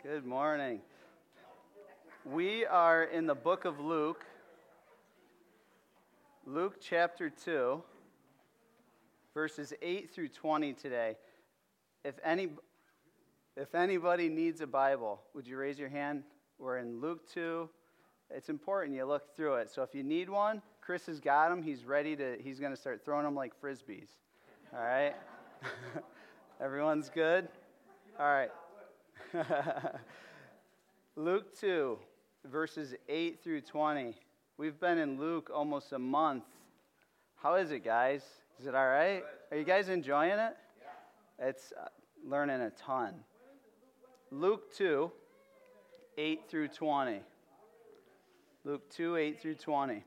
Good morning. We are in the book of Luke, Luke chapter 2, verses 8 through 20 today. If anybody needs a Bible, would you raise your hand? We're in Luke 2. It's important you look through it. So if you need one, Chris has got them. He's going to start throwing them like Frisbees. All right? Everyone's good? All right. Luke 2, verses 8 through 20. We've been in Luke almost a month. How is it, guys? Is it all right? Are you guys enjoying it? Yeah. It's learning a ton. Luke 2, 8 through 20. Luke 2, 8 through 20.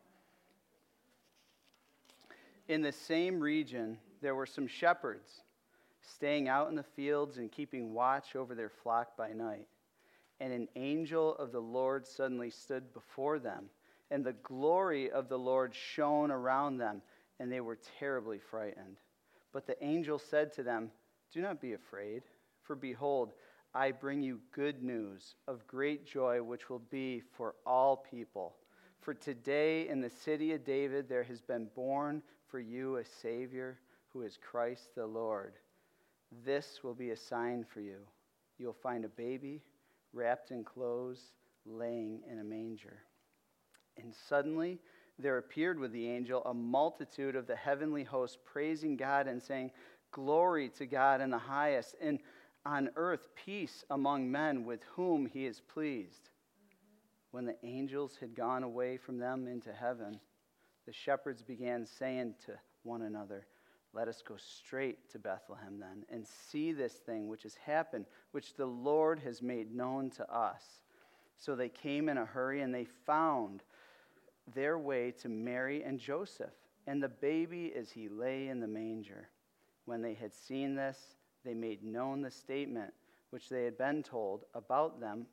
In the same region, there were some shepherds staying out in the fields and keeping watch over their flock by night. And an angel of the Lord suddenly stood before them, and the glory of the Lord shone around them, and they were terribly frightened. But the angel said to them, "Do not be afraid, for behold, I bring you good news of great joy, which will be for all people. For today in the city of David there has been born for you a Savior, who is Christ the Lord. This will be a sign for you. You'll find a baby wrapped in clothes, laying in a manger." And suddenly there appeared with the angel a multitude of the heavenly host, praising God and saying, "Glory to God in the highest, and on earth peace among men with whom he is pleased." When the angels had gone away from them into heaven, the shepherds began saying to one another, "Let us go straight to Bethlehem then, and see this thing which has happened, which the Lord has made known to us." So they came in a hurry, and they found their way to Mary and Joseph, and the baby as he lay in the manger. When they had seen this, they made known the statement which had been told about them,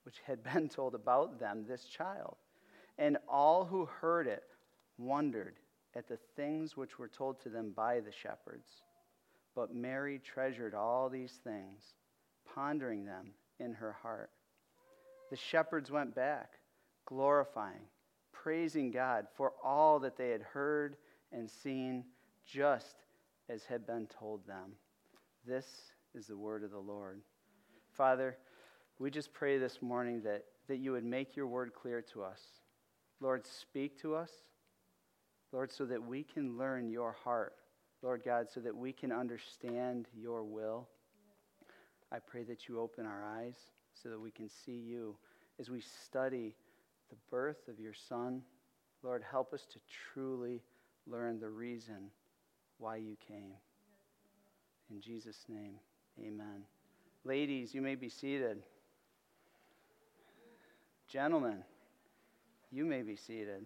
this child. And all who heard it wondered at the things which were told to them by the shepherds. But Mary treasured all these things, pondering them in her heart. The shepherds went back, glorifying, praising God for all that they had heard and seen, just as had been told them. This is the word of the Lord. Father, we just pray this morning that you would make your word clear to us. Lord, speak to us. Lord, so that we can learn your heart. Lord God, so that we can understand your will. I pray that you open our eyes so that we can see you as we study the birth of your Son. Lord, help us to truly learn the reason why you came. In Jesus' name, amen. Ladies, you may be seated. Gentlemen, you may be seated.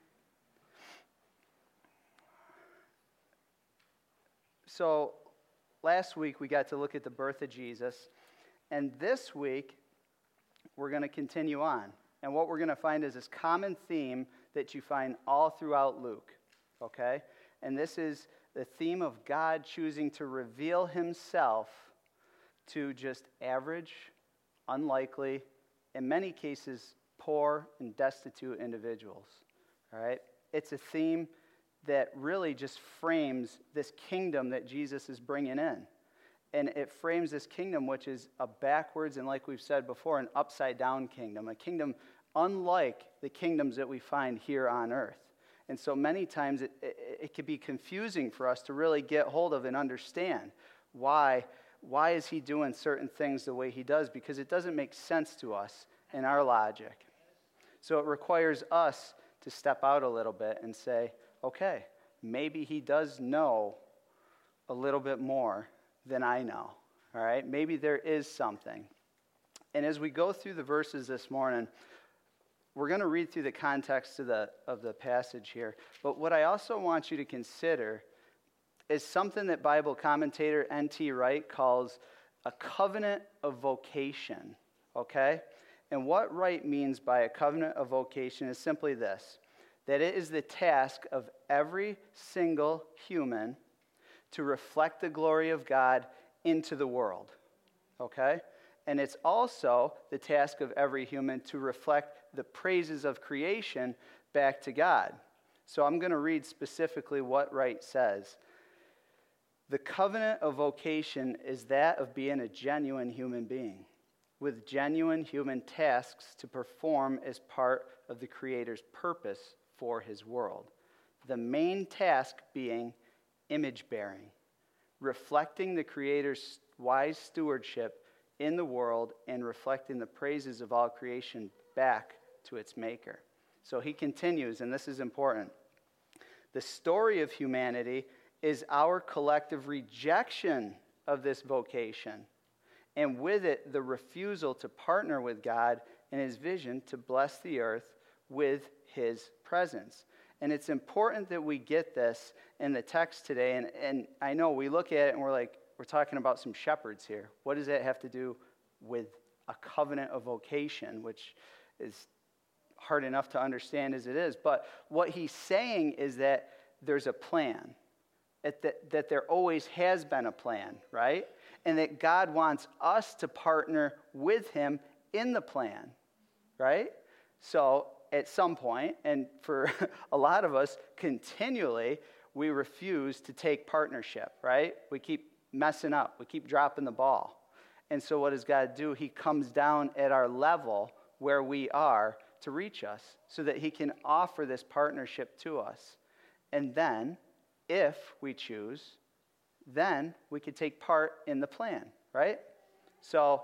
So last week we got to look at the birth of Jesus, and this week we're going to continue on. And what we're going to find is this common theme that you find all throughout Luke, okay? And this is the theme of God choosing to reveal himself to just average, unlikely, in many cases, poor and destitute individuals, all right? It's a theme that really just frames this kingdom that Jesus is bringing in. And it frames this kingdom which is a backwards and, like we've said before, an upside-down kingdom, a kingdom unlike the kingdoms that we find here on earth. And so many times it can be confusing for us to really get hold of and understand why is he doing certain things the way he does, because it doesn't make sense to us in our logic. So it requires us to step out a little bit and say, okay, maybe he does know a little bit more than I know, all right? Maybe there is something. And as we go through the verses this morning, we're going to read through the context of the passage here. But what I also want you to consider is something that Bible commentator N.T. Wright calls a covenant of vocation, okay? And what Wright means by a covenant of vocation is simply this: that it is the task of every single human to reflect the glory of God into the world, okay? And it's also the task of every human to reflect the praises of creation back to God. So I'm going to read specifically what Wright says. The covenant of vocation is that of being a genuine human being, with genuine human tasks to perform as part of the Creator's purpose for his world. The main task being image-bearing, reflecting the Creator's wise stewardship in the world and reflecting the praises of all creation back to its Maker. So he continues, and this is important. The story of humanity is our collective rejection of this vocation, and with it, the refusal to partner with God in his vision to bless the earth with his presence. And it's important that we get this in the text today. And I know we look at it and we're talking about some shepherds here. What does that have to do with a covenant of vocation, which is hard enough to understand as it is? But what he's saying is that there's a plan, that there always has been a plan, right? And that God wants us to partner with him in the plan, right? So at some point, and for a lot of us, continually, we refuse to take partnership, right? We keep messing up. We keep dropping the ball. And so what does God do? He comes down at our level where we are to reach us so that he can offer this partnership to us. And then, if we choose, then we could take part in the plan, right? So,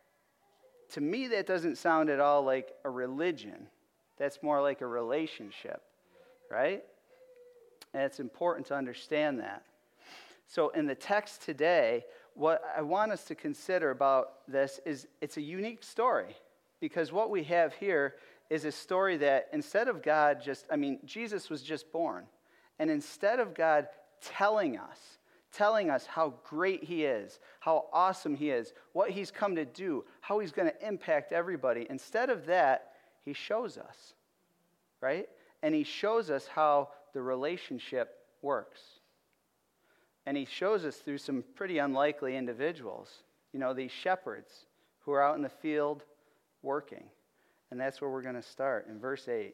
to me, that doesn't sound at all like a religion. That's more like a relationship, right? And it's important to understand that. So in the text today, what I want us to consider about this is it's a unique story, because what we have here is a story that instead of God Jesus was just born. And instead of God telling us how great he is, how awesome he is, what he's come to do, how he's going to impact everybody, instead of that, he shows us, right? And he shows us how the relationship works. And he shows us through some pretty unlikely individuals, these shepherds who are out in the field working. And that's where we're going to start in verse 8.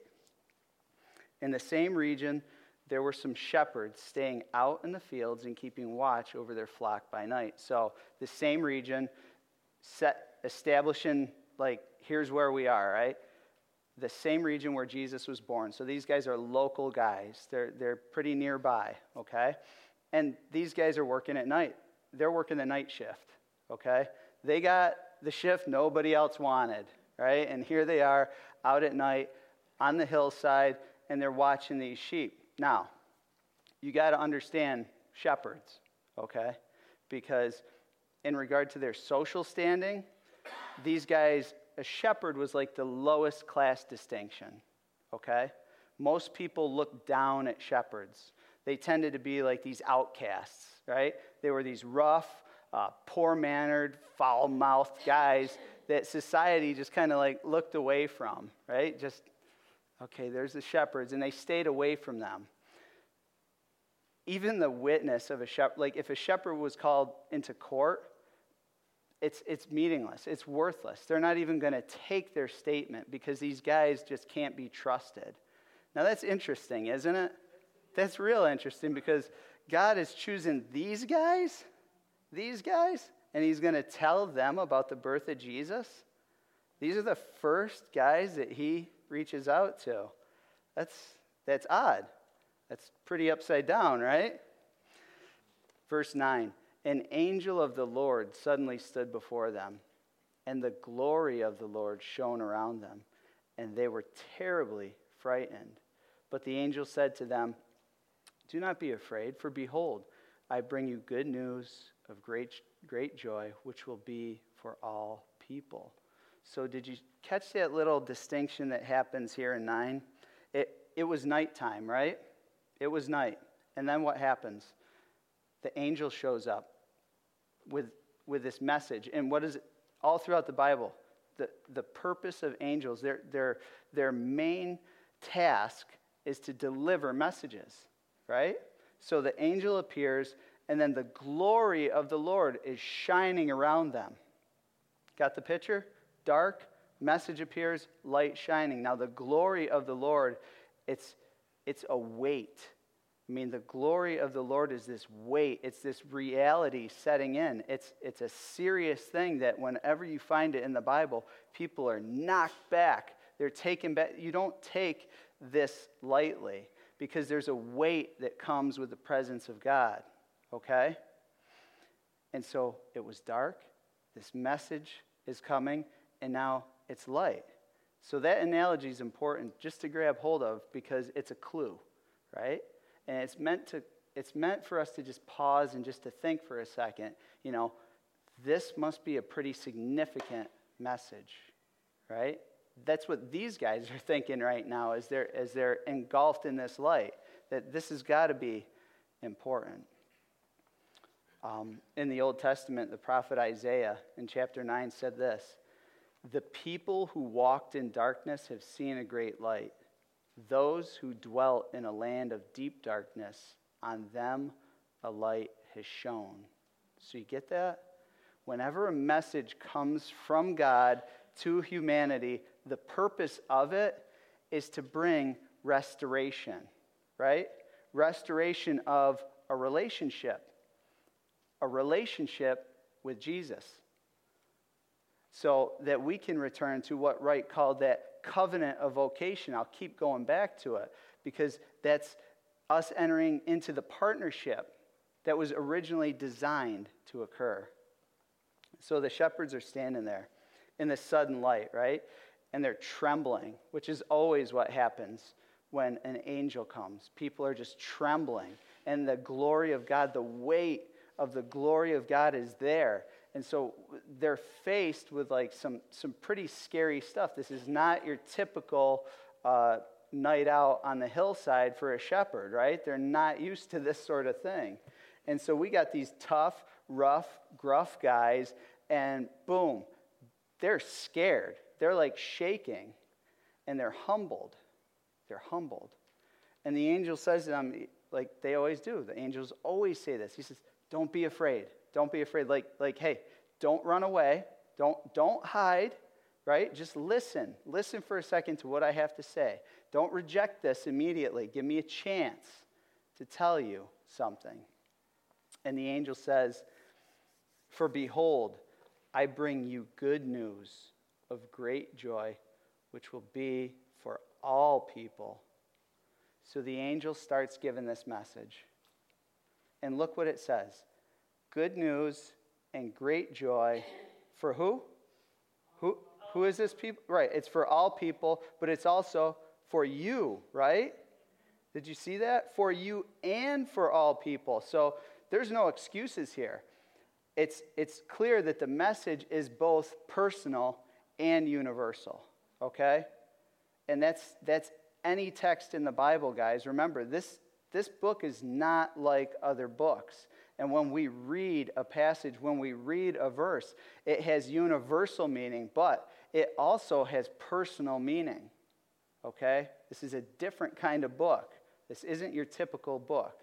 In the same region, there were some shepherds staying out in the fields and keeping watch over their flock by night. So the same region, establishing, here's where we are, right? The same region where Jesus was born. So these guys are local guys. They're pretty nearby, okay? And these guys are working at night. They're working the night shift, okay? They got the shift nobody else wanted, right? And here they are out at night on the hillside, and they're watching these sheep. Now, you got to understand shepherds, okay? Because in regard to their social standing, these guys, a shepherd was like the lowest class distinction, okay? Most people look down at shepherds. They tended to be like these outcasts, right? They were these rough, poor-mannered, foul-mouthed guys that society just kind of looked away from, right? Just, okay, there's the shepherds, and they stayed away from them. Even the witness of a shepherd, if a shepherd was called into court, it's meaningless. It's worthless. They're not even going to take their statement because these guys just can't be trusted. Now that's interesting, isn't it? That's real interesting because God is choosing these guys, and he's going to tell them about the birth of Jesus. These are the first guys that he reaches out to. That's odd. That's pretty upside down, right? Verse 9, an angel of the Lord suddenly stood before them, and the glory of the Lord shone around them, and they were terribly frightened. But the angel said to them, do not be afraid, for behold, I bring you good news of great joy, which will be for all people. So did you catch that little distinction that happens here in 9? It was nighttime, right? It was night. And then what happens? The angel shows up with this message. And what is it? All throughout the Bible, the purpose of angels, their main task is to deliver messages, right? So the angel appears, and then the glory of the Lord is shining around them. Got the picture? Dark, message appears, light shining. Now the glory of the Lord, it's a weight. I mean, the glory of the Lord is this weight. It's this reality setting in. It's a serious thing that whenever you find it in the Bible, people are knocked back. They're taken back. You don't take this lightly because there's a weight that comes with the presence of God, okay? And so it was dark. This message is coming, and now it's light. So that analogy is important just to grab hold of because it's a clue, right? And it's meant for us to just pause and just to think for a second, this must be a pretty significant message, right? That's what these guys are thinking right now as they're engulfed in this light, that this has got to be important. In the Old Testament, the prophet Isaiah in chapter 9 said this, "The people who walked in darkness have seen a great light. Those who dwelt in a land of deep darkness, on them a light has shone." So you get that? Whenever a message comes from God to humanity, the purpose of it is to bring restoration, right? Restoration of a relationship with Jesus, so that we can return to what Wright called that covenant of vocation. I'll keep going back to it because that's us entering into the partnership that was originally designed to occur. So the shepherds are standing there in the sudden light, right? And they're trembling, which is always what happens when an angel comes. People are just trembling. And the glory of God, the weight of the glory of God is there. And so they're faced with like some pretty scary stuff. This is not your typical night out on the hillside for a shepherd, right? They're not used to this sort of thing. And so we got these tough, rough, gruff guys, and boom, they're scared. They're like shaking, and they're humbled. They're humbled. And the angel says to them, like they always do. The angels always say this. He says, "Don't be afraid. Don't be afraid." Like, hey, don't run away. Don't hide, right? Just listen. Listen for a second to what I have to say. Don't reject this immediately. Give me a chance to tell you something. And the angel says, "For behold, I bring you good news of great joy, which will be for all people." So the angel starts giving this message. And look what it says. Good news and great joy for who? Who is this people? Right, it's for all people, but it's also for you, right? Did you see that? For you and for all people. So there's no excuses here. It's clear that the message is both personal and universal, okay? And that's any text in the Bible, guys. Remember, this book is not like other books. And when we read a passage, when we read a verse, it has universal meaning, but it also has personal meaning, okay? This is a different kind of book. This isn't your typical book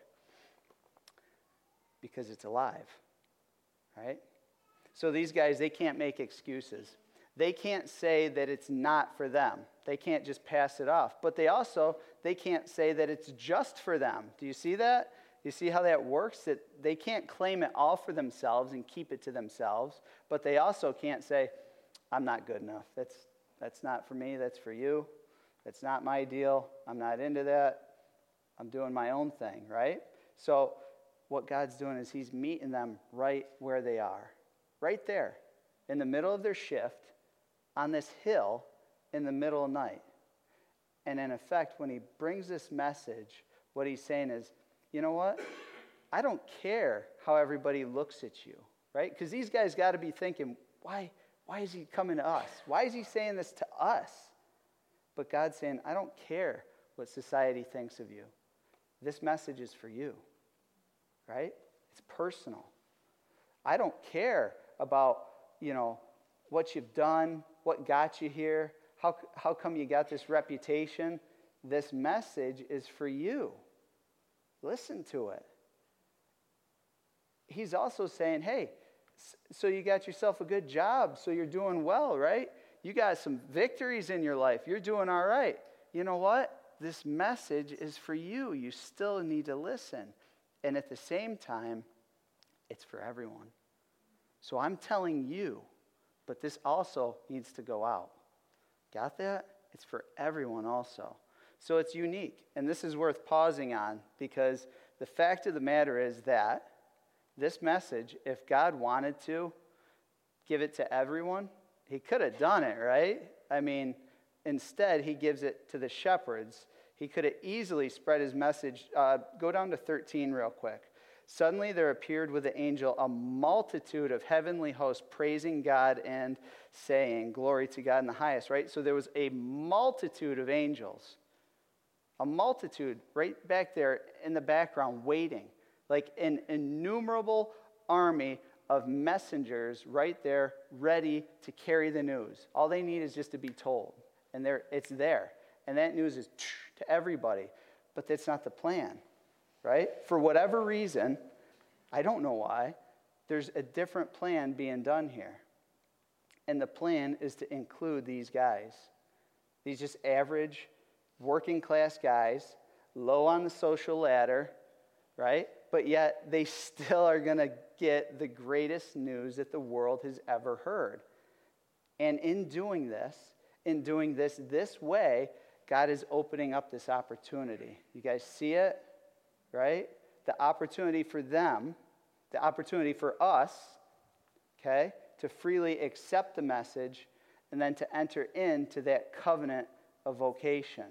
because it's alive, right? So these guys, they can't make excuses. They can't say that it's not for them. They can't just pass it off. But they can't say that it's just for them. Do you see that? You see how that works? That they can't claim it all for themselves and keep it to themselves, but they also can't say, "I'm not good enough. That's not for me, that's for you. That's not my deal. I'm not into that. I'm doing my own thing," right? So what God's doing is he's meeting them right where they are, right there, in the middle of their shift, on this hill in the middle of the night. And in effect, when he brings this message, what he's saying is, you know what? I don't care how everybody looks at you, right? Because these guys got to be thinking, why is he coming to us? Why is he saying this to us? But God's saying, I don't care what society thinks of you. This message is for you, right? It's personal. I don't care about, what you've done, what got you here, how come you got this reputation. This message is for you. Listen to it. He's also saying, hey, So you got yourself a good job, so you're doing well, right? You got some victories in your life. You're doing all right. You know what? This message is for you. You still need to listen. And at the same time, it's for everyone. So I'm telling you, but this also needs to go out. Got that? It's for everyone also. So it's unique. And this is worth pausing on, because the fact of the matter is that this message, if God wanted to give it to everyone, he could have done it, right? I mean, instead, he gives it to the shepherds. He could have easily spread his message. Go down to 13 real quick. Suddenly there appeared with the angel a multitude of heavenly hosts praising God and saying, "Glory to God in the highest," right? So there was a multitude of angels. A multitude right back there in the background waiting. Like an innumerable army of messengers right there ready to carry the news. All they need is just to be told. And it's there. And that news is to everybody. But that's not the plan, right? For whatever reason, I don't know why, there's a different plan being done here. And the plan is to include these guys. These just average, working class guys, low on the social ladder, right? But yet they still are going to get the greatest news that the world has ever heard. And in doing this this way, God is opening up this opportunity. You guys see it, right? The opportunity for them, the opportunity for us, okay, to freely accept the message and then to enter into that covenant of vocation.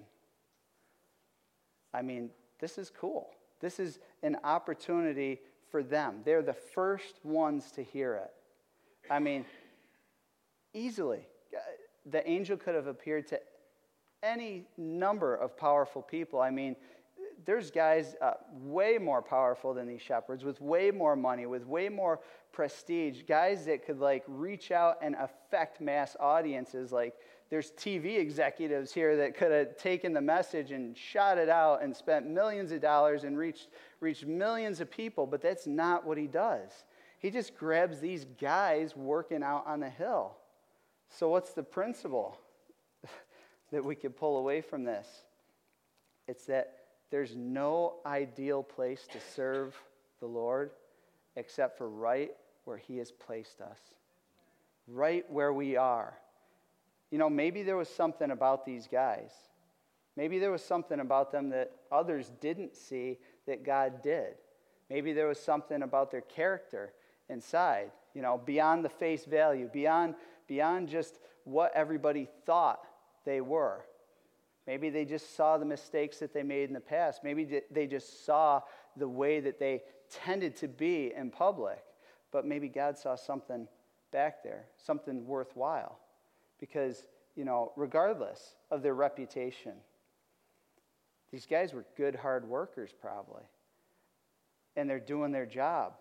I mean, this is cool. This is an opportunity for them. They're the first ones to hear it. I mean, easily. The angel could have appeared to any number of powerful people. I mean, there's guys way more powerful than these shepherds, with way more money, with way more prestige, guys that could like reach out and affect mass audiences. Like there's TV executives here that could have taken the message and shot it out and spent millions of dollars and reached millions of people, but that's not what he does. He just grabs these guys working out on the hill. So what's the principle that we could pull away from this? It's that there's no ideal place to serve the Lord except for right where he has placed us. Right where we are. You know, maybe there was something about these guys. Maybe there was something about them that others didn't see that God did. Maybe there was something about their character inside, you know, beyond the face value, beyond just what everybody thought they were. Maybe they just saw the mistakes that they made in the past. Maybe they just saw the way that they tended to be in public. But maybe God saw something back there, something worthwhile. Because, you know, regardless of their reputation, these guys were good, hard workers probably. And they're doing their job.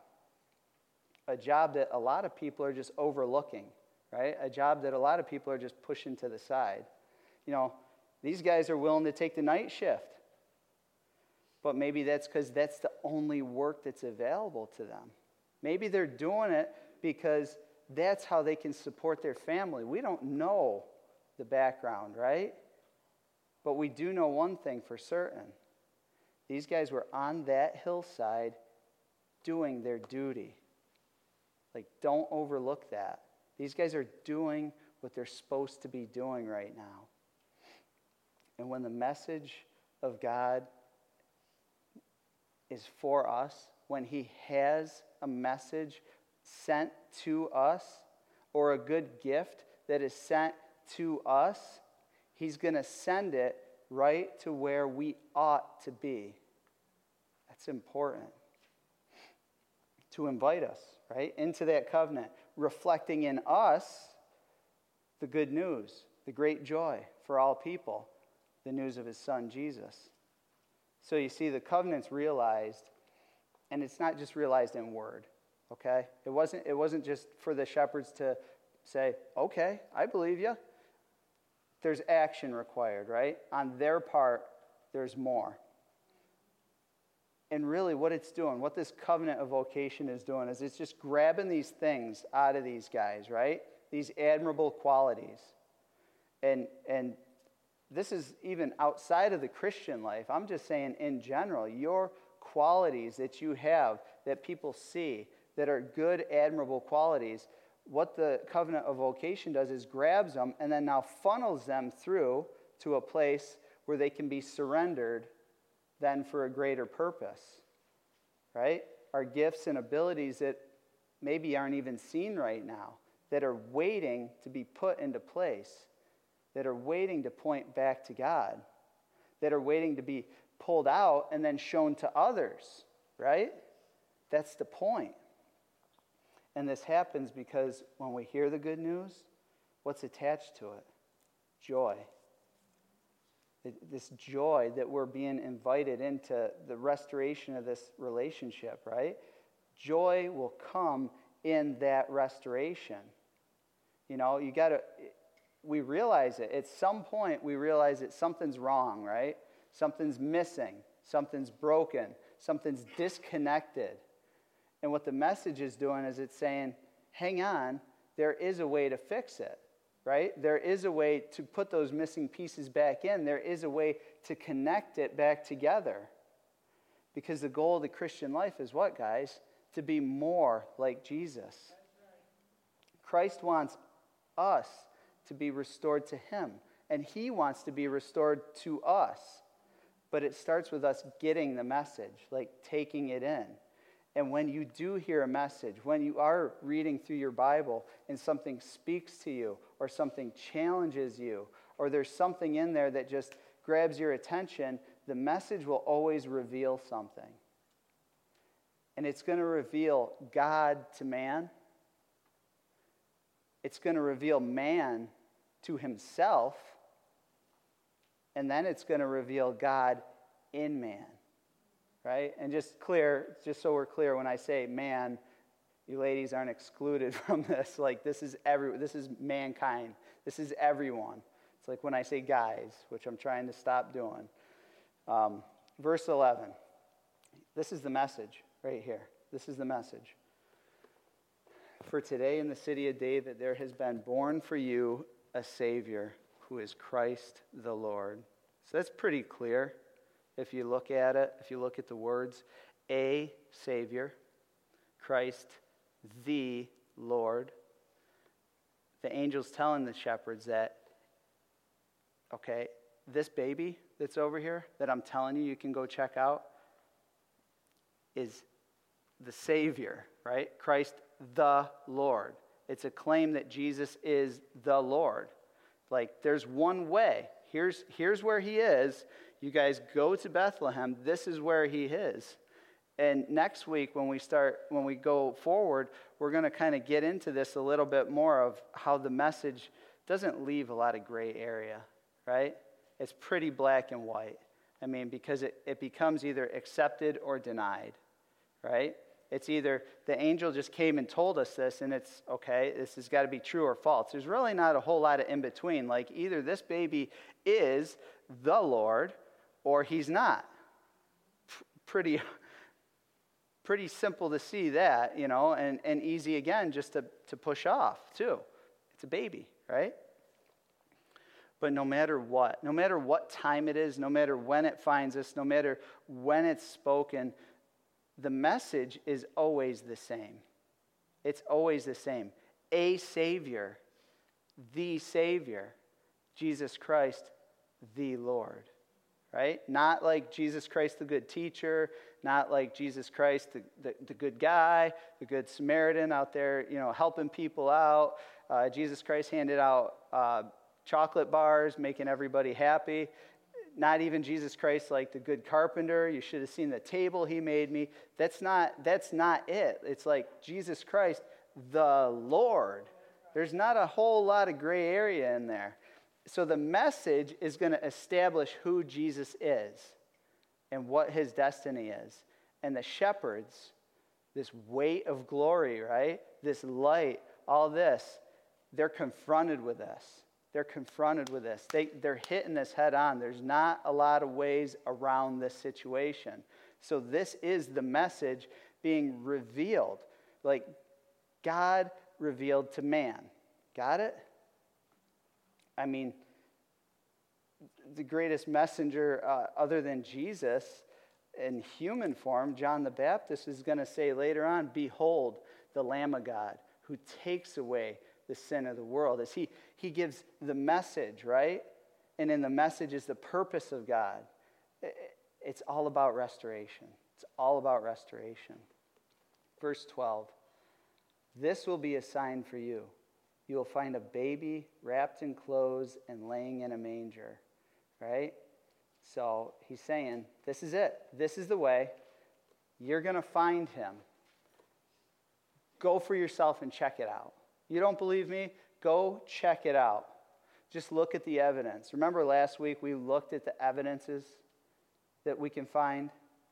A job that a lot of people are just overlooking, right? A job that a lot of people are just pushing to the side. You know, these guys are willing to take the night shift. But maybe that's because that's the only work that's available to them. Maybe they're doing it because that's how they can support their family. We don't know the background, right? But we do know one thing for certain. These guys were on that hillside doing their duty. Like, don't overlook that. These guys are doing what they're supposed to be doing right now. And when the message of God is for us, when he has a message sent to us, or a good gift that is sent to us, he's going to send it right to where we ought to be. That's important. To invite us, right, into that covenant, reflecting in us the good news, the great joy for all people, the news of his son, Jesus. So you see, the covenant's realized, and it's not just realized in word, okay? It wasn't just for the shepherds to say, okay, I believe you. There's action required, right? On their part, there's more. And really what it's doing, what this covenant of vocation is doing, is it's just grabbing these things out of these guys, right? These admirable qualities. And this is even outside of the Christian life. I'm just saying in general, your qualities that you have that people see that are good, admirable qualities, what the covenant of vocation does is grabs them and then now funnels them through to a place where they can be surrendered then for a greater purpose, right? Our gifts and abilities that maybe aren't even seen right now, that are waiting to be put into place, that are waiting to point back to God, that are waiting to be pulled out and then shown to others, right? That's the point. And this happens because when we hear the good news, what's attached to it? Joy. This joy that we're being invited into the restoration of this relationship, right? Joy will come in that restoration. You know, we realize it. At some point, we realize that something's wrong, right? Something's missing. Something's broken. Something's disconnected. And what the message is doing is it's saying, hang on, there is a way to fix it. Right? There is a way to put those missing pieces back in. There is a way to connect it back together. Because the goal of the Christian life is what, guys? To be more like Jesus. Christ wants us to be restored to him. And he wants to be restored to us. But it starts with us getting the message, like taking it in. And when you do hear a message, when you are reading through your Bible and something speaks to you or something challenges you or there's something in there that just grabs your attention, the message will always reveal something. And it's going to reveal God to man. It's going to reveal man to himself. And then it's going to reveal God in man. Right? And just so we're clear, when I say man, you ladies aren't excluded from this. Like, this is mankind. This is everyone. It's like when I say guys, which I'm trying to stop doing. Verse 11. This is the message right here. This is the message. For today in the city of David there has been born for you a Savior who is Christ the Lord. So that's pretty clear. If you look at it, if you look at the words, a Savior, Christ the Lord. The angel's telling the shepherds that, okay, this baby that's over here that I'm telling you can go check out is the Savior, right? Christ the Lord. It's a claim that Jesus is the Lord. Like, there's one way. Here's where he is. You guys go to Bethlehem. This is where he is. And next week when we go forward, we're going to kind of get into this a little bit more of how the message doesn't leave a lot of gray area, right? It's pretty black and white. I mean, because it becomes either accepted or denied, right? It's either the angel just came and told us this, and it's, okay, this has got to be true or false. There's really not a whole lot of in between. Like, either this baby is the Lord or he's not. Pretty simple to see that, you know, and easy, again, just to push off, too. It's a baby, right? But no matter what time it is, no matter when it finds us, no matter when it's spoken, the message is always the same. It's always the same. A Savior, the Savior, Jesus Christ, the Lord. Right? Not like Jesus Christ, the good teacher, not like Jesus Christ, the good guy, the good Samaritan out there, you know, helping people out. Jesus Christ handed out chocolate bars, making everybody happy. Not even Jesus Christ like the good carpenter. You should have seen the table he made me. That's not it. It's like Jesus Christ, the Lord. There's not a whole lot of gray area in there. So the message is going to establish who Jesus is and what his destiny is. And the shepherds, this weight of glory, right? This light, all this, they're confronted with this. They're confronted with this. They're hitting this head on. There's not a lot of ways around this situation. So this is the message being revealed. Like God revealed to man. Got it? I mean, the greatest messenger other than Jesus in human form, John the Baptist, is going to say later on, "Behold, the Lamb of God who takes away the sin of the world." As he gives the message, right? And in the message is the purpose of God. It's all about restoration. It's all about restoration. Verse 12. "This will be a sign for you. You will find a baby wrapped in clothes and laying in a manger." Right? So he's saying, this is it. This is the way. You're going to find him. Go for yourself and check it out. You don't believe me? Go check it out. Just look at the evidence. Remember last week we looked at the evidences that we can find?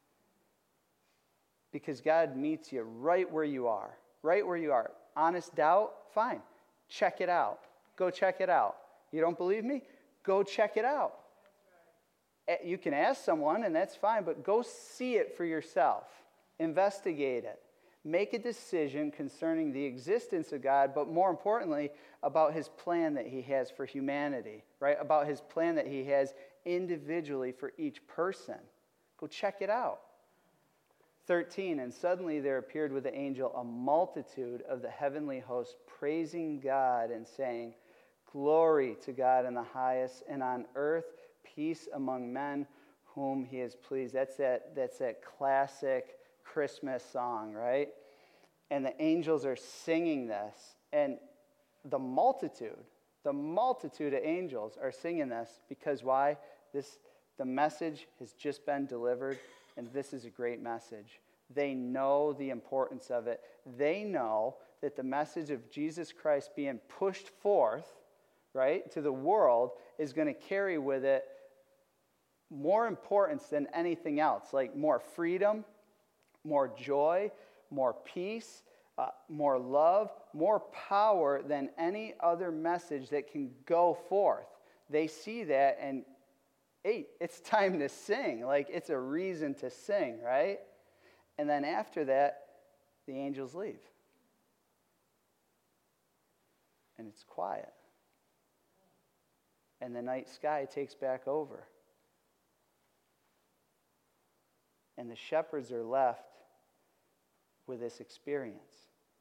Because God meets you right where you are. Right where you are. Honest doubt? Fine. Check it out. Go check it out. You don't believe me? Go check it out. You can ask someone, and that's fine, but go see it for yourself. Investigate it. Make a decision concerning the existence of God, but more importantly, about his plan that he has for humanity, right? About his plan that he has individually for each person. Go check it out. 13, "And suddenly there appeared with the angel a multitude of the heavenly host, praising God and saying, 'Glory to God in the highest, and on earth peace among men whom he is pleased.'" That's that classic Christmas song, right? And the angels are singing this. And the multitude of angels are singing this because why? The message has just been delivered, and this is a great message. They know the importance of it. They know that the message of Jesus Christ being pushed forth, right, to the world is going to carry with it more importance than anything else, like more freedom, more joy, more peace, more love, more power than any other message that can go forth. They see that and, hey, it's time to sing. Like, it's a reason to sing, right? And then after that, the angels leave. And it's quiet. And the night sky takes back over. And the shepherds are left with this experience.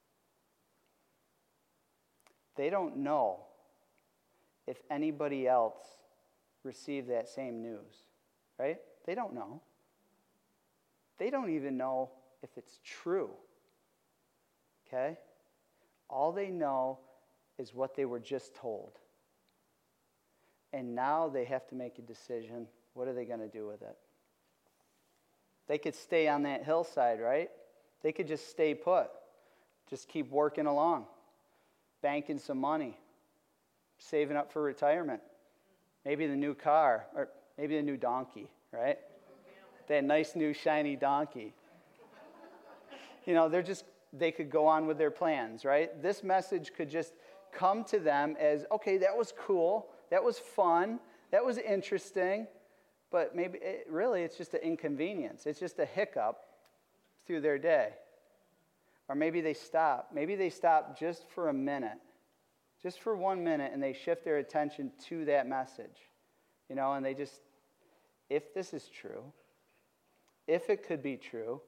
They don't know if anybody else received that same news, right? They don't know. They don't even know if it's true, okay? All they know is what they were just told. And now they have to make a decision. What are they going to do with it? They could stay on that hillside, right? They could just stay put. Just keep working along. Banking some money. Saving up for retirement. Maybe the new car. Or maybe the new donkey, right? That nice new shiny donkey. You know, they could go on with their plans, right? This message could just come to them as, okay, that was cool. That was fun. That was interesting. But maybe, it's just an inconvenience. It's just a hiccup through their day. Or maybe they stop. Maybe they stop just for a minute. Just for 1 minute, and they shift their attention to that message. You know, and they just, if this is true, if it could be true,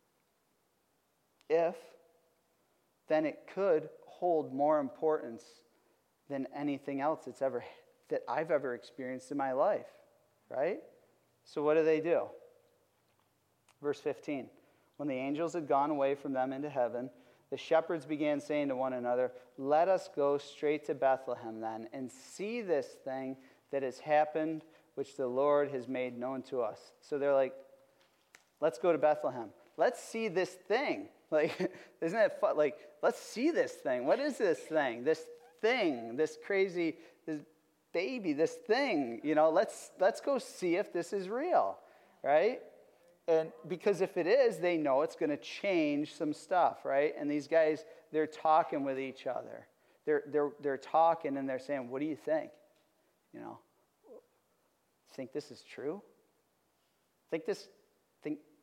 then it could hold more importance than anything else that I've ever experienced in my life. Right? So what do? Verse 15. "When the angels had gone away from them into heaven, the shepherds began saying to one another, 'Let us go straight to Bethlehem then, and see this thing that has happened, which the Lord has made known to us.'" So they're like, let's go to Bethlehem. Let's see this thing. Like, isn't that fun? Like, let's see this thing. What is this thing? This thing, this crazy, this baby, this thing, you know, let's go see if this is real, right? And because if it is, they know it's going to change some stuff, right? And these guys, they're talking with each other. They're talking and they're saying, "What do you think? You know, think this is true? Think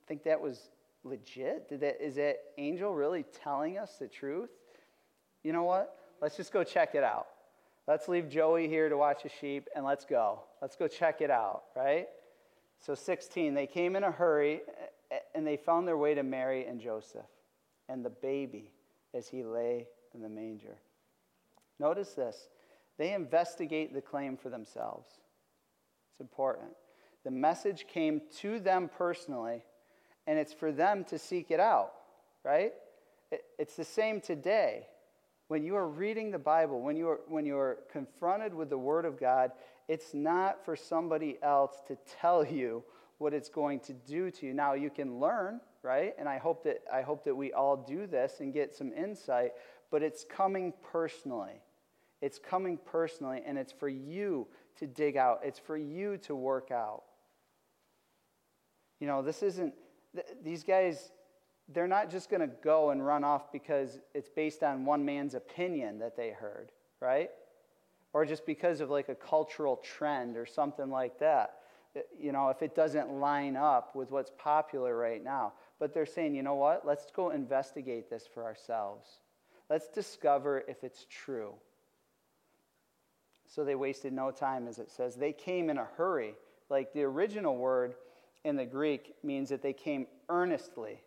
think that was legit? Is that angel really telling us the truth? You know what? Let's just go check it out. Let's leave Joey here to watch the sheep, and let's go. Let's go check it out, right? So 16, they came in a hurry, and they found their way to Mary and Joseph and the baby as he lay in the manger. Notice this. They investigate the claim for themselves. It's important. The message came to them personally, and it's for them to seek it out, right? It's the same today. When you are reading the Bible, when you are confronted with the Word of God, it's not for somebody else to tell you what it's going to do to you. Now, you can learn, right? And I hope that we all do this and get some insight, but it's coming personally. It's coming personally, and it's for you to dig out. It's for you to work out. You know, this isn't, these guys, they're not just going to go and run off because it's based on one man's opinion that they heard, right? Or just because of like a cultural trend or something like that. You know, if it doesn't line up with what's popular right now. But they're saying, you know what? Let's go investigate this for ourselves. Let's discover if it's true. So they wasted no time, as it says. They came in a hurry. Like the original word in the Greek means that they came earnestly,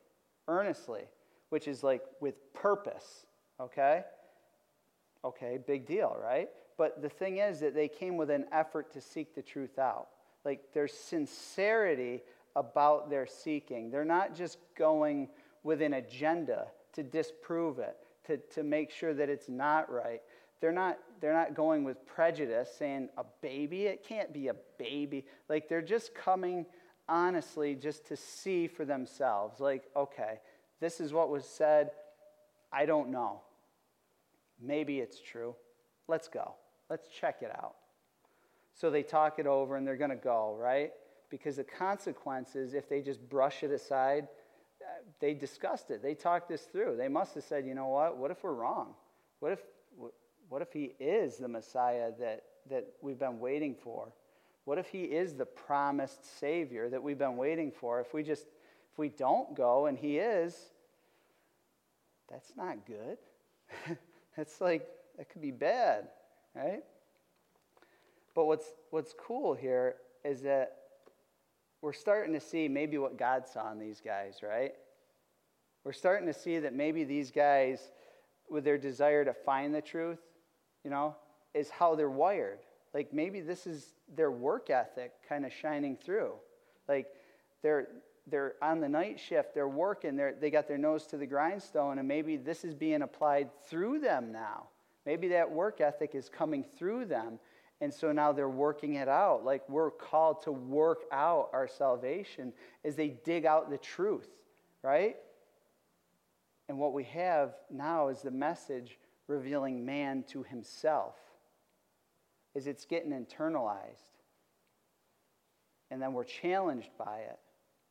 which is like with purpose, okay? Okay, big deal, right? But the thing is that they came with an effort to seek the truth out. Like there's sincerity about their seeking. They're not just going with an agenda to disprove it, to make sure that it's not right. They're not going with prejudice, saying a baby, it can't be a baby. Like they're just coming honestly just to see for themselves. Like, okay, this is what was said. I don't know. Maybe it's true. Let's go. Let's check it out. So they talk it over and they're going to go, right? Because the consequences, if they just brush it aside, they discussed it. They talked this through. They must have said, you know what if we're wrong? What if he is the Messiah that we've been waiting for? What if he is the promised Savior that we've been waiting for? If we don't go and he is, that's not good. That's like, that could be bad, right? But what's cool here is that we're starting to see maybe what God saw in these guys, right? We're starting to see that maybe these guys, with their desire to find the truth, you know, is how they're wired. Like maybe this is their work ethic kind of shining through. Like they're on the night shift, they're working, they got their nose to the grindstone, and maybe this is being applied through them now. Maybe that work ethic is coming through them, and so now they're working it out. Like we're called to work out our salvation as they dig out the truth, right? And what we have now is the message revealing man to himself, is it's getting internalized. And then we're challenged by it.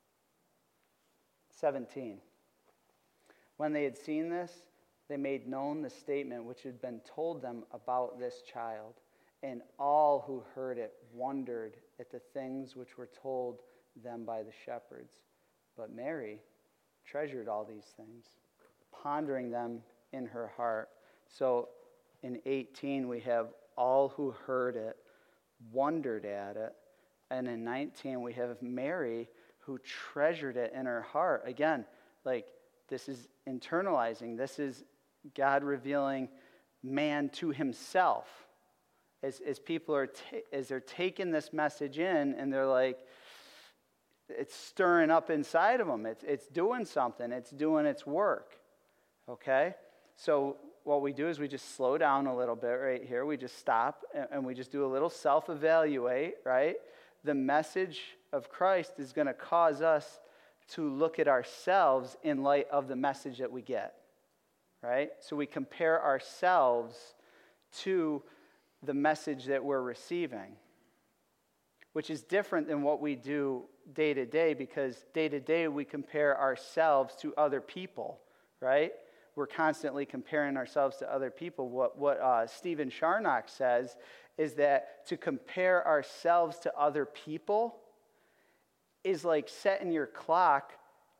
17. When they had seen this, they made known the statement which had been told them about this child. And all who heard it wondered at the things which were told them by the shepherds. But Mary treasured all these things, pondering them in her heart. So in 18, we have all who heard it wondered at it. And in 19, we have Mary who treasured it in her heart. Again, like this is internalizing. This is God revealing man to himself. As people are, as they're taking this message in, and they're like, it's stirring up inside of them. It's doing something. It's doing its work. Okay? So what we do is we just slow down a little bit right here. We just stop and we just do a little self-evaluate, right? The message of Christ is going to cause us to look at ourselves in light of the message that we get, right? So we compare ourselves to the message that we're receiving, which is different than what we do day to day, because day to day we compare ourselves to other people, right? We're constantly comparing ourselves to other people. What Stephen Charnock says is that to compare ourselves to other people is like setting your clock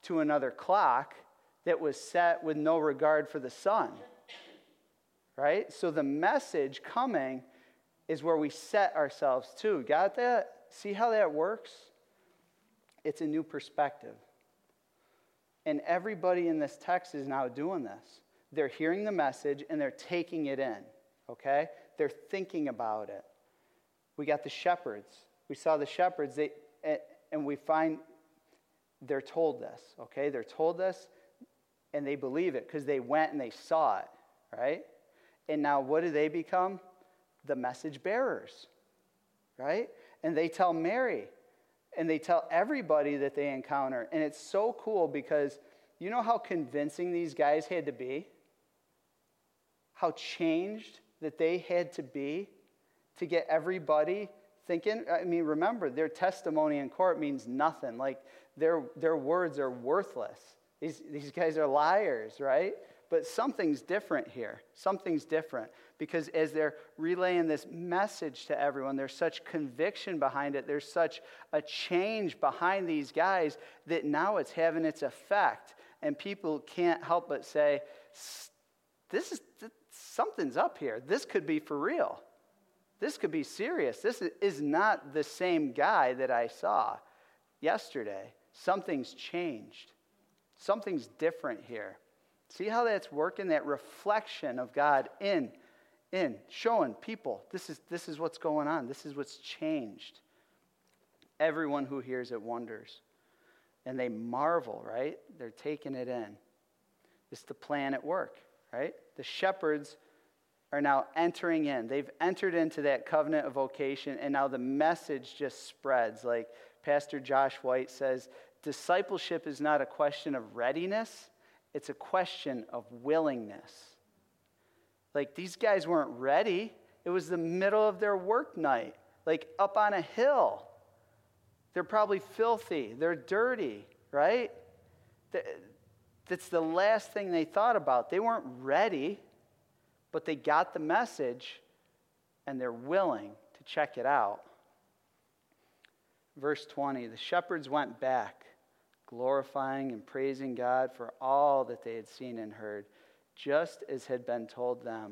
to another clock that was set with no regard for the sun. Right? So the message coming is where we set ourselves to. Got that? See how that works? It's a new perspective. And everybody in this text is now doing this. They're hearing the message and they're taking it in. Okay? They're thinking about it. We got the shepherds. We saw the shepherds, and we find they're told this. Okay? They're told this and they believe it because they went and they saw it. Right? And now what do they become? The message bearers, right? And they tell Mary, and they tell everybody that they encounter. And it's so cool because you know how convincing these guys had to be? How changed that they had to be to get everybody thinking? I mean, remember, their testimony in court means nothing. Like, their words are worthless. These guys are liars, right? But something's different here. Something's different. Because as they're relaying this message to everyone, there's such conviction behind it. There's such a change behind these guys that now it's having its effect. And people can't help but say, something's up here. This could be for real. This could be serious. This is not the same guy that I saw yesterday. Something's changed. Something's different here. See how that's working? That reflection of God in showing people this is what's going on. This is what's changed. Everyone who hears it wonders. And they marvel, right? They're taking it in. It's the plan at work, right? The shepherds are now entering in. They've entered into that covenant of vocation, and now the message just spreads. Like Pastor Josh White says, discipleship is not a question of readiness. It's a question of willingness. Like, these guys weren't ready. It was the middle of their work night, like up on a hill. They're probably filthy. They're dirty, right? That's the last thing they thought about. They weren't ready, but they got the message, and they're willing to check it out. Verse 20, the shepherds went back, glorifying and praising God for all that they had seen and heard, just as had been told them.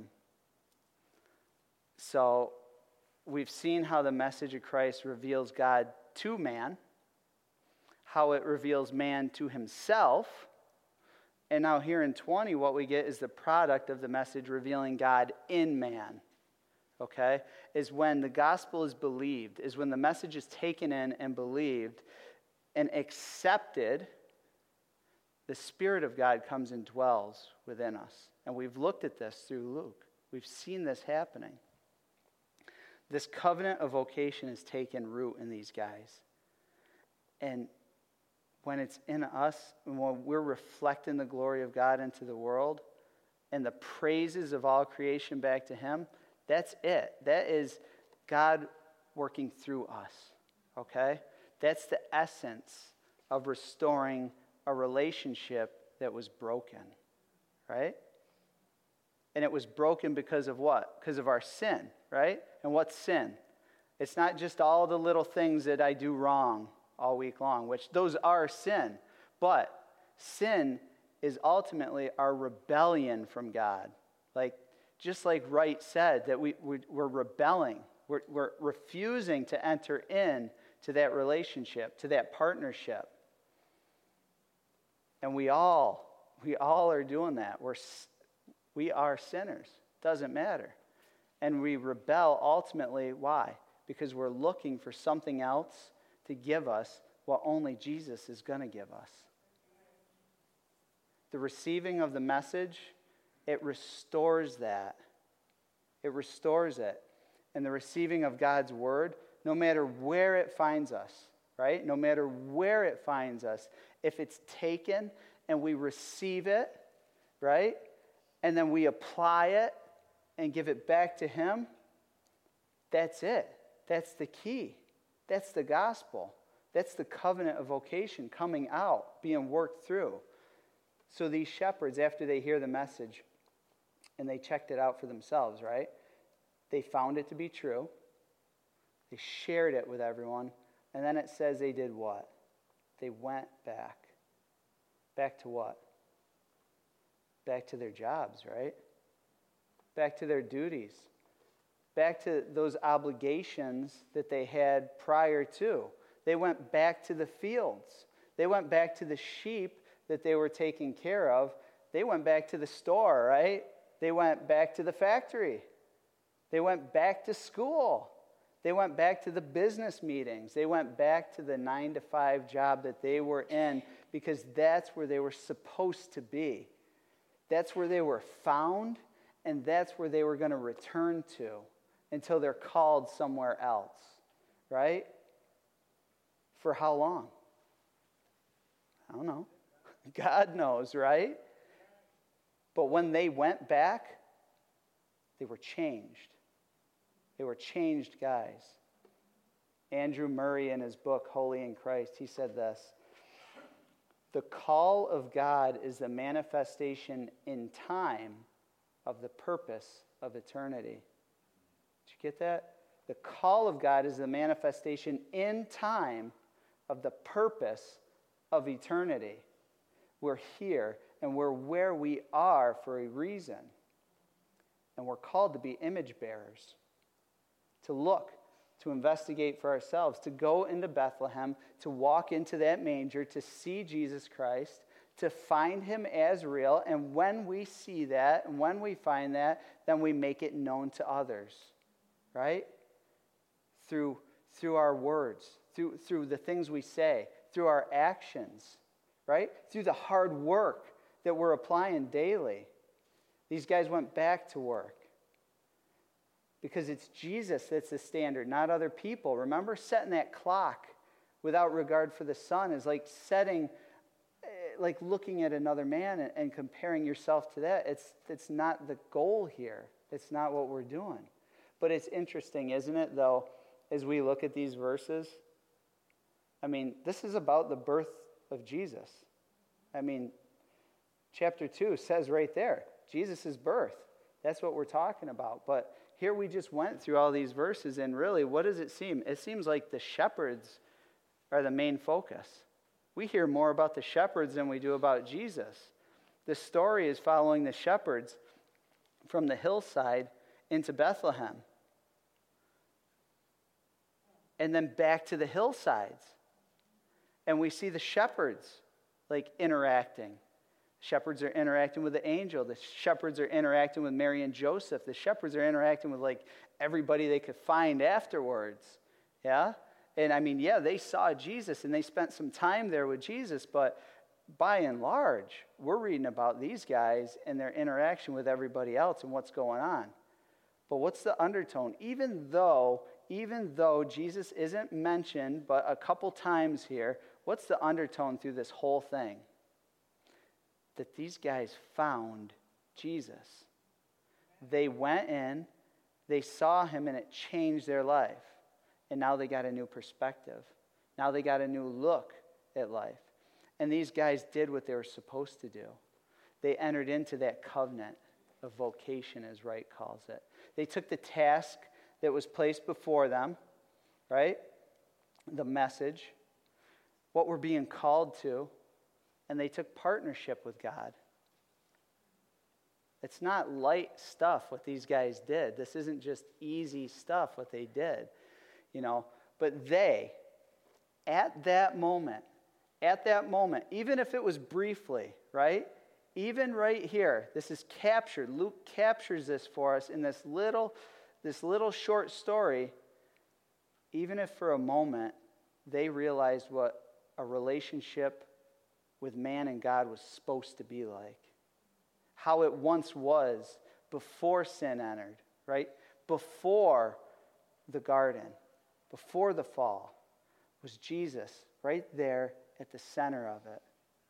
So we've seen how the message of Christ reveals God to man, how it reveals man to himself, and now here in 20, what we get is the product of the message revealing God in man. Okay? Is when the gospel is believed, is when the message is taken in and believed, and accepted, the Spirit of God comes and dwells within us. And we've looked at this through Luke. We've seen this happening. This covenant of vocation has taken root in these guys. And when it's in us, and when we're reflecting the glory of God into the world, and the praises of all creation back to Him, that's it. That is God working through us. Okay? That's the essence of restoring a relationship that was broken, right? And it was broken because of what? Because of our sin, right? And what's sin? It's not just all the little things that I do wrong all week long, which those are sin. But sin is ultimately our rebellion from God. Just like Wright said, that we're rebelling. We're refusing to enter in to that relationship, to that partnership. And we all are doing that. We are sinners. Doesn't matter. And we rebel ultimately, why? Because we're looking for something else to give us what only Jesus is going to give us. The receiving of the message, it restores that. It restores it. And the receiving of God's word, no matter where it finds us, right? No matter where it finds us, if it's taken and we receive it, right? And then we apply it and give it back to Him, that's it. That's the key. That's the gospel. That's the covenant of vocation coming out, being worked through. So these shepherds, after they hear the message, and they checked it out for themselves, right? They found it to be true. They shared it with everyone. And then it says they did what? They went back. Back to what? Back to their jobs, right? Back to their duties. Back to those obligations that they had prior to. They went back to the fields. They went back to the sheep that they were taking care of. They went back to the store, right? They went back to the factory. They went back to school. They went back to the business meetings. They went back to the 9-to-5 job that they were in because that's where they were supposed to be. That's where they were found, and that's where they were going to return to until they're called somewhere else, right? For how long? I don't know. God knows, right? But when they went back, they were changed. They were changed guys. Andrew Murray, in his book, Holy in Christ, he said this: the call of God is the manifestation in time of the purpose of eternity. Did you get that? The call of God is the manifestation in time of the purpose of eternity. We're here, and we're where we are for a reason. And we're called to be image bearers, to look, to investigate for ourselves, to go into Bethlehem, to walk into that manger, to see Jesus Christ, to find him as real. And when we see that, and when we find that, then we make it known to others, right? Through our words, through the things we say, through our actions, right? Through the hard work that we're applying daily. These guys went back to work because it's Jesus that's the standard, not other people. Remember, setting that clock without regard for the sun is like looking at another man and comparing yourself to that. It's not the goal here. It's not what we're doing. But it's interesting, isn't it, though, as we look at these verses? I mean, this is about the birth of Jesus. I mean, chapter 2 says right there, Jesus' birth. That's what we're talking about. But here we just went through all these verses, and really, what does it seem? It seems like the shepherds are the main focus. We hear more about the shepherds than we do about Jesus. The story is following the shepherds from the hillside into Bethlehem, and then back to the hillsides. And we see the shepherds interacting. Shepherds are interacting with the angel. The shepherds are interacting with Mary and Joseph. The shepherds are interacting with everybody they could find afterwards. Yeah? And I mean, yeah, they saw Jesus and they spent some time there with Jesus, but by and large, we're reading about these guys and their interaction with everybody else and what's going on. But what's the undertone? Even though Jesus isn't mentioned but a couple times here, what's the undertone through this whole thing? That these guys found Jesus. They went in, they saw him, and it changed their life. And now they got a new perspective. Now they got a new look at life. And these guys did what they were supposed to do. They entered into that covenant of vocation, as Wright calls it. They took the task that was placed before them, right? The message, what we're being called to, and they took partnership with God. It's not light stuff what these guys did. This isn't just easy stuff what they did, But they, at that moment, even if it was briefly, right? Even right here, this is captured. Luke captures this for us in this little short story. Even if for a moment they realized what a relationship with man and God was supposed to be like. How it once was before sin entered, right? Before the garden, before the fall, was Jesus right there at the center of it.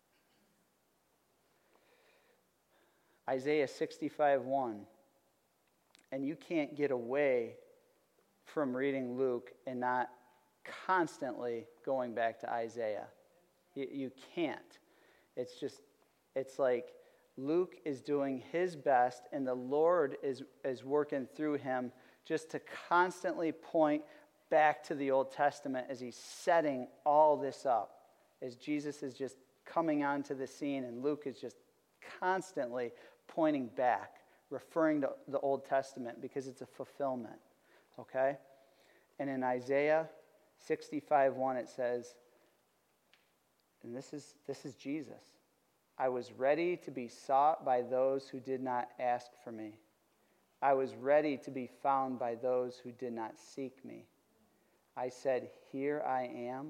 Isaiah 65:1. And you can't get away from reading Luke and not constantly going back to Isaiah. You can't. It's like Luke is doing his best, and the Lord is working through him just to constantly point back to the Old Testament as he's setting all this up, as Jesus is just coming onto the scene, and Luke is just constantly pointing back, referring to the Old Testament because it's a fulfillment, okay? And in Isaiah 65:1 it says, and this is Jesus, I was ready to be sought by those who did not ask for me. I was ready to be found by those who did not seek me. I said, here I am.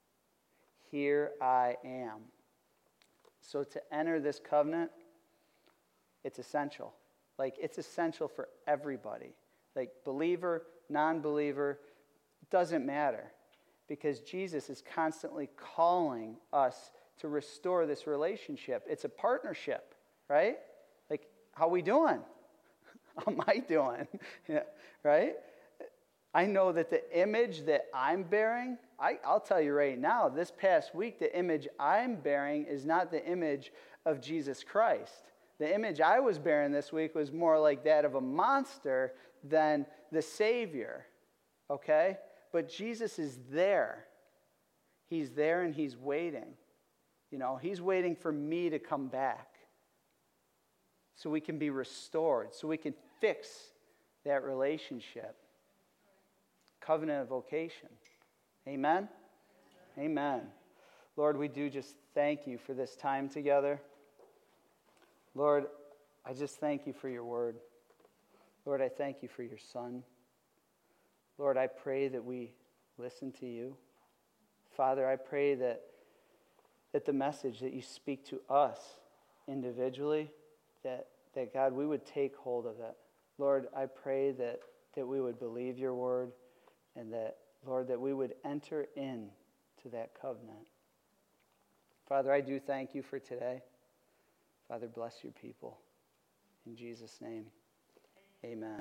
Here I am. So to enter this covenant, it's essential. Like, it's essential for everybody. Like, believer, non-believer, doesn't matter. Because Jesus is constantly calling us to restore this relationship. It's a partnership, right? Like, how we doing? How am I doing? Yeah, right? I know that the image that I'm bearing, I'll tell you right now, this past week, the image I'm bearing is not the image of Jesus Christ. The image I was bearing this week was more like that of a monster than the Savior, okay? But Jesus is there. He's there and he's waiting. You know, he's waiting for me to come back so we can be restored, so we can fix that relationship. Covenant of vocation. Amen? Amen. Lord, we do just thank you for this time together. Lord, I just thank you for your word. Lord, I thank you for your Son. Lord, I pray that we listen to you. Father, I pray that the message that you speak to us individually, that God, we would take hold of it. Lord, I pray that we would believe your word and that, Lord, that we would enter into that covenant. Father, I do thank you for today. Father, bless your people. In Jesus' name, amen.